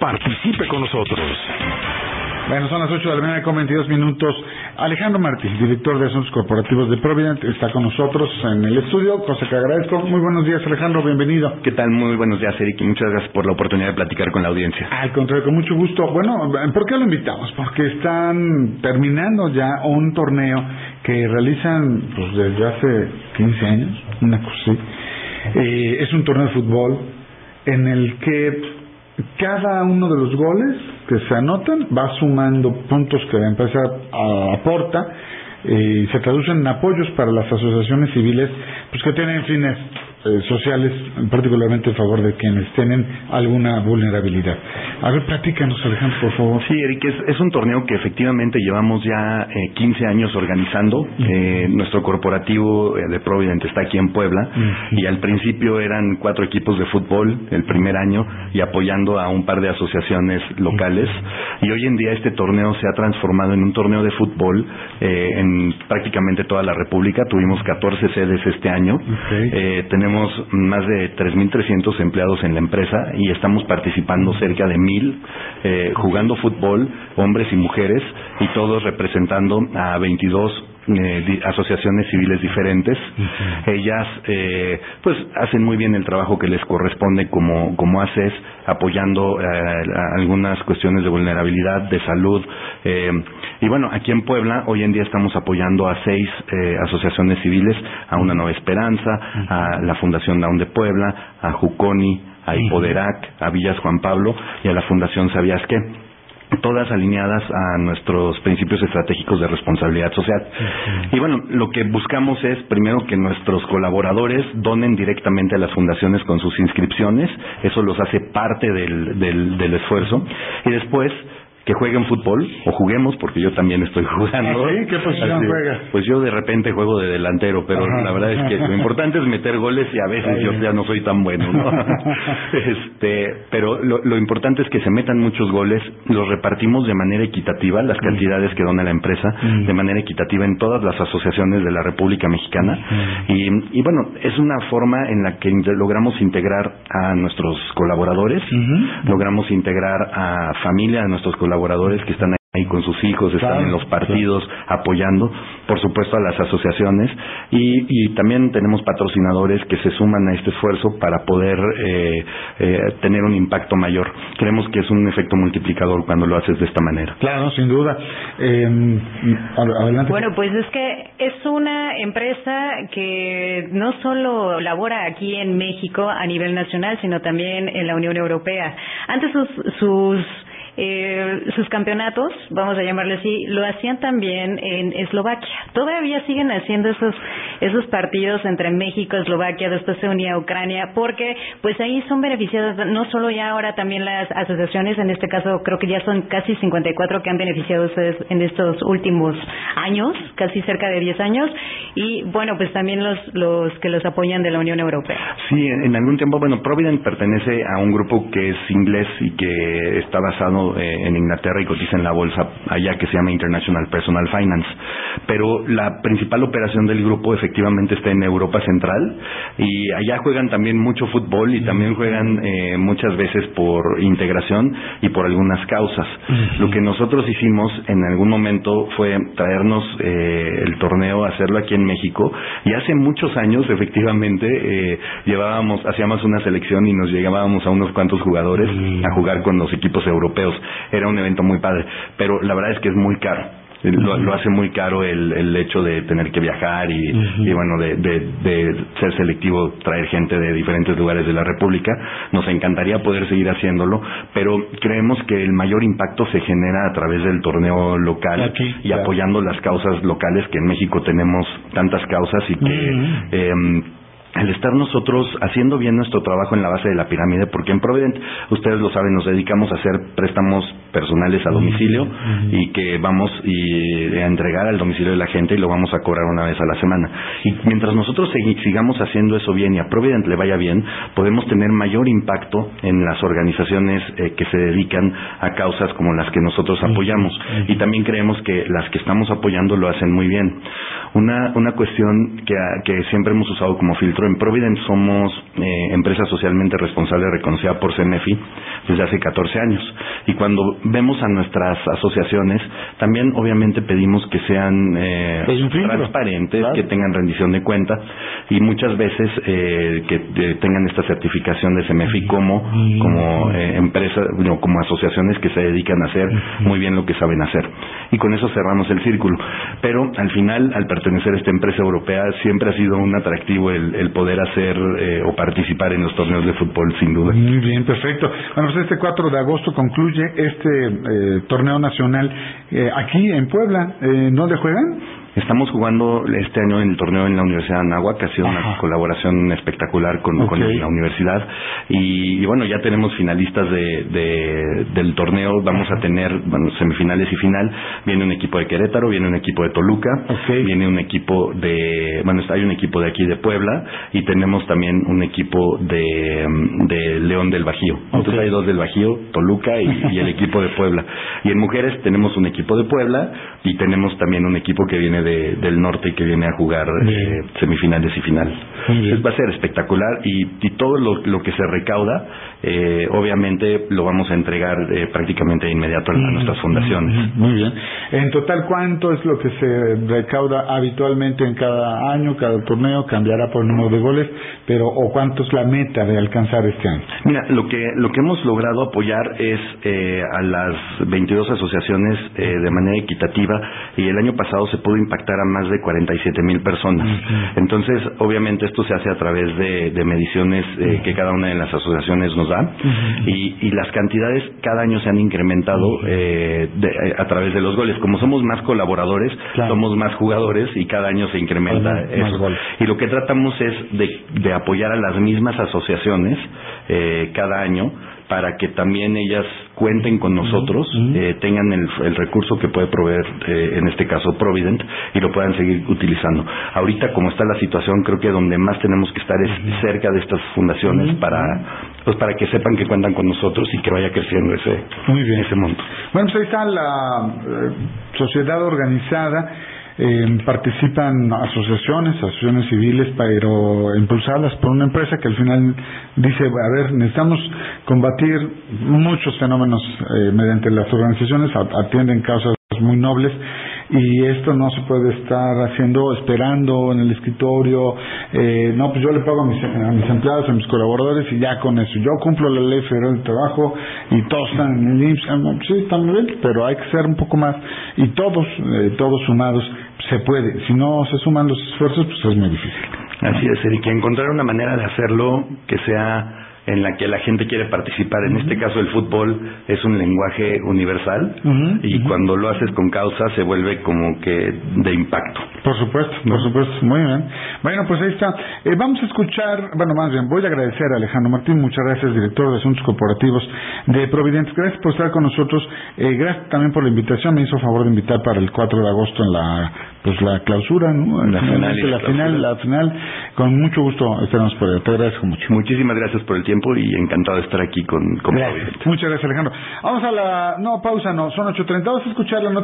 Participe con nosotros. Bueno, son las 8 de la mañana con 22 minutos. Alejandro Martí, director de Asuntos Corporativos de Provident, está con nosotros en el estudio, cosa que agradezco. Muy buenos días, Alejandro, bienvenido. ¿Qué tal? Muy buenos días, Eric, y muchas gracias por la oportunidad de platicar con la audiencia. Al contrario, con mucho gusto. Bueno, ¿por qué lo invitamos? Porque están terminando ya un torneo que realizan pues, desde hace 15 años, una cosa así. Es un torneo de fútbol en el que cada uno de los goles que se anotan va sumando puntos que la empresa aporta y se traducen en apoyos para las asociaciones civiles pues que tienen fines sociales, particularmente en favor de quienes tienen alguna vulnerabilidad. A ver, platícanos, Alejandro, por favor. Sí, Eric, es un torneo que efectivamente llevamos ya 15 años organizando. Nuestro corporativo de Provident está aquí en Puebla y al principio eran 4 equipos de fútbol el primer año y apoyando a un par de asociaciones locales, y hoy en día este torneo se ha transformado en un torneo de fútbol en prácticamente toda la República. Tuvimos 14 sedes este año. Tenemos más de 3,300 empleados en la empresa y estamos participando cerca de 1,000 jugando fútbol, hombres y mujeres, y todos representando a 22 asociaciones civiles diferentes. Ellas pues hacen muy bien el trabajo que les corresponde como haces, apoyando algunas cuestiones de vulnerabilidad, de salud, y bueno, aquí en Puebla hoy en día estamos apoyando a 6 asociaciones civiles, a Una Nueva Esperanza, a la Fundación Down de Puebla, a Juconi, a Hipoderac, a Villas Juan Pablo y a la Fundación ¿Sabías qué? Todas alineadas a nuestros principios estratégicos de responsabilidad social. Y bueno, lo que buscamos es primero que nuestros colaboradores donen directamente a las fundaciones con sus inscripciones, eso los hace parte del esfuerzo, y después que jueguen fútbol, o juguemos, porque yo también estoy jugando. ¿Sí? ¿Qué posición juegas? Pues yo de repente juego de delantero, pero la verdad es que lo importante es meter goles y a veces yo ya no soy tan bueno, ¿no? Pero lo importante es que se metan muchos goles, los repartimos de manera equitativa, las cantidades que dona la empresa, de manera equitativa en todas las asociaciones de la República Mexicana, y bueno, es una forma en la que logramos integrar a nuestros colaboradores, logramos integrar a familia de nuestros colaboradores que están ahí con sus hijos, están en los partidos apoyando, por supuesto a las asociaciones, y también tenemos patrocinadores que se suman a este esfuerzo para poder tener un impacto mayor. Creemos que es un efecto multiplicador cuando lo haces de esta manera. Claro, sin duda. Adelante. Bueno, pues es que es una empresa que no solo labora aquí en México a nivel nacional, sino también en la Unión Europea. Antes sus campeonatos, vamos a llamarle así, lo hacían también en Eslovaquia. Todavía siguen haciendo esos partidos entre México, Eslovaquia, después se unía a Ucrania, porque pues ahí son beneficiadas no solo ya ahora también las asociaciones, en este caso creo que ya son casi 54 que han beneficiado ustedes en estos últimos años, casi cerca de 10 años, y bueno, pues también los que los apoyan de la Unión Europea. Sí, en algún tiempo, bueno, Provident pertenece a un grupo que es inglés y que está basado en Inglaterra y cotiza en la bolsa allá, que se llama International Personal Finance, pero la principal operación del grupo efectivamente está en Europa Central, y allá juegan también mucho fútbol y también juegan muchas veces por integración y por algunas causas. Lo que nosotros hicimos en algún momento fue traernos el torneo, hacerlo aquí en México, y hace muchos años efectivamente hacíamos una selección y nos llegábamos a unos cuantos jugadores a jugar con los equipos europeos. Era un evento muy padre, pero la verdad es que es muy caro. Lo hace muy caro el hecho de tener que viajar y bueno, de ser selectivo, traer gente de diferentes lugares de la República. Nos encantaría poder seguir haciéndolo, pero creemos que el mayor impacto se genera a través del torneo local y apoyando las causas locales, que en México tenemos tantas causas, y que al estar nosotros haciendo bien nuestro trabajo en la base de la pirámide, porque en Provident, ustedes lo saben, nos dedicamos a hacer préstamos personales a domicilio y que vamos a entregar al domicilio de la gente y lo vamos a cobrar una vez a la semana. Y mientras nosotros sigamos haciendo eso bien y a Provident le vaya bien, podemos tener mayor impacto en las organizaciones que se dedican a causas como las que nosotros apoyamos. Y también creemos que las que estamos apoyando lo hacen muy bien. Una cuestión que siempre hemos usado como filtro Alejandro, en Provident somos empresa socialmente responsable reconocida por CEMEFI desde hace 14 años. Y cuando vemos a nuestras asociaciones, también obviamente pedimos que sean transparentes, claro, que tengan rendición de cuentas y muchas veces que tengan esta certificación de CEMEFI como empresas, como asociaciones que se dedican a hacer muy bien lo que saben hacer. Y con eso cerramos el círculo. Pero al final, al pertenecer a esta empresa europea, siempre ha sido un atractivo el poder hacer o participar en los torneos de fútbol, sin duda. Muy bien, perfecto. Bueno, pues este 4 de agosto concluye este torneo nacional aquí en Puebla. ¿Dónde juegan? Estamos jugando este año en el torneo en la Universidad de Anáhuac, que ha sido una colaboración espectacular con la universidad. Y bueno, ya tenemos finalistas del torneo. Vamos a tener semifinales y final. Viene un equipo de Querétaro, viene un equipo de Toluca, viene un equipo hay un equipo de aquí de Puebla y tenemos también un equipo de León del Bajío. Entonces hay 2 del Bajío, Toluca y el equipo de Puebla. Y en mujeres tenemos un equipo de Puebla y tenemos también un equipo que viene del norte y que viene a jugar semifinales y final. Entonces va a ser espectacular y todo lo que se recauda obviamente lo vamos a entregar prácticamente de inmediato a nuestras fundaciones. Muy bien. En total, ¿cuánto es lo que se recauda habitualmente en cada año, cada torneo? Cambiará por el número de goles, pero ¿o cuánto es la meta de alcanzar este año? Mira, lo que hemos logrado apoyar es a las 22 asociaciones de manera equitativa, y el año pasado se pudo impactar a más de 47,000 personas. Entonces, obviamente esto se hace a través de mediciones que cada una de las asociaciones nos da, y las cantidades cada año se han incrementado a través de los goles. Como somos más colaboradores, somos más jugadores y cada año se incrementa eso. Y lo que tratamos es de apoyar a las mismas asociaciones cada año, para que también ellas cuenten con nosotros, tengan el recurso que puede proveer, en este caso Provident, y lo puedan seguir utilizando. Ahorita, como está la situación, creo que donde más tenemos que estar es cerca de estas fundaciones para que sepan que cuentan con nosotros y que vaya creciendo ese monto. Bueno, pues ahí está la sociedad organizada. Participan asociaciones civiles, pero impulsadas por una empresa que al final dice, a ver, necesitamos combatir muchos fenómenos mediante las organizaciones, atienden causas muy nobles, y esto no se puede estar haciendo esperando en el escritorio. No, pues yo le pago a mis empleados, a mis colaboradores, y ya con eso yo cumplo la ley federal del trabajo y todos están en el IMSS. Sí, está muy bien, pero hay que ser un poco más, y todos sumados se puede. Si no se suman los esfuerzos, pues es muy difícil. Así es, Eric, encontrar una manera de hacerlo que sea en la que la gente quiere participar. En este caso, el fútbol es un lenguaje universal, y cuando lo haces con causa se vuelve como que de impacto. Por supuesto, muy bien. Bueno, pues ahí está. Vamos a escuchar, más bien, voy a agradecer a Alejandro Martín, muchas gracias, director de Asuntos Corporativos de Provident. Gracias por estar con nosotros, gracias también por la invitación, me hizo favor de invitar para el 4 de agosto en la clausura, ¿no? La final, con mucho gusto estaremos por ahí. Te agradezco mucho. Muchísimas gracias por el tiempo y encantado de estar aquí con Provident. Muchas gracias, Alejandro. Vamos a pausa, son 8:30, vamos a escuchar la nota